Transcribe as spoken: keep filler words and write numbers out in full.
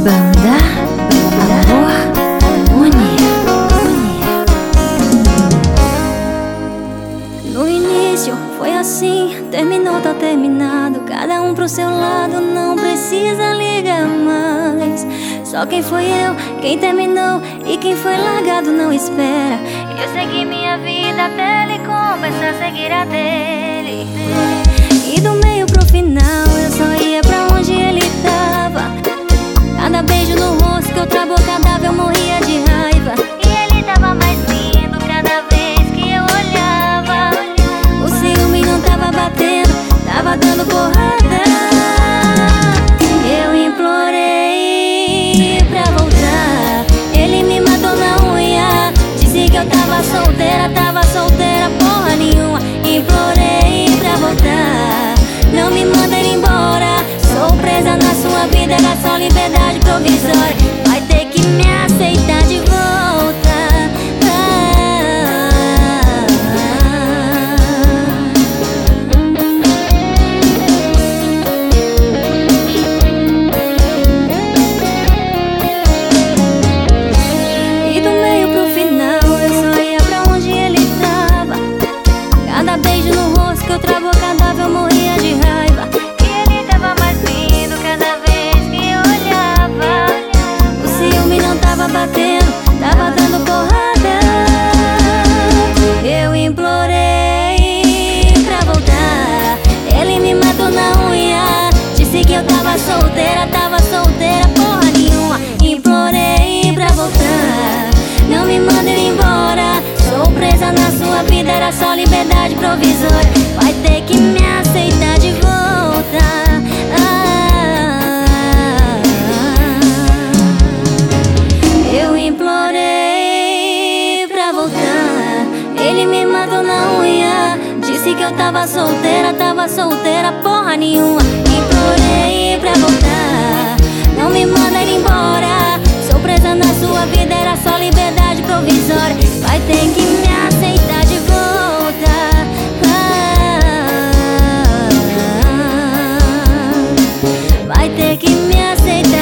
Banda Amor Harmonia. No início foi assim, terminou, tá terminado. Cada um pro seu lado, não precisa ligar mais. Só quem foi eu, quem terminou e quem foi largado não espera. Eu segui minha vida até ele começar a seguir a dele. E do meio pro final eu só ia pra onde ele tava. Cada beijo no rosto que outra boca dava eu morria de raiva. E ele tava mais lindo cada vez que eu olhava. O ciúme não tava batendo, tava dando porrada. Eu implorei pra voltar, ele me matou na unha. Disse que eu tava solteira, tava solteira porra nenhuma. Implorei pra voltar, não me manda ir embora. Sou presa na sua vida, era só liberdade provisória. Vai ter que me aceitar de volta. E do meio pro final eu só ia pra onde ele tava. Cada beijo no rosto que outra boca dava eu morria de raiva. E ele tava mais lindo cada vez que eu olhava. O ciúme não tava batendo, tava dando porrada. Eu implorei pra voltar, ele me matou na unha. Disse que eu tava solteira, tava solteira porra nenhuma. Implorei pra voltar, não me manda ir embora. Sou presa na sua vida, era só liberdade provisória. Vai ter que me aceitar de volta. Ah, eu implorei pra voltar, ele me matou na unha. Disse que eu tava solteira, tava solteira porra nenhuma. Implorei pra voltar, não me manda ir embora. Sou presa na sua vida, era só liberdade provisória. Vai ter que me aceitar de volta. Ah, vai ter que me aceitar.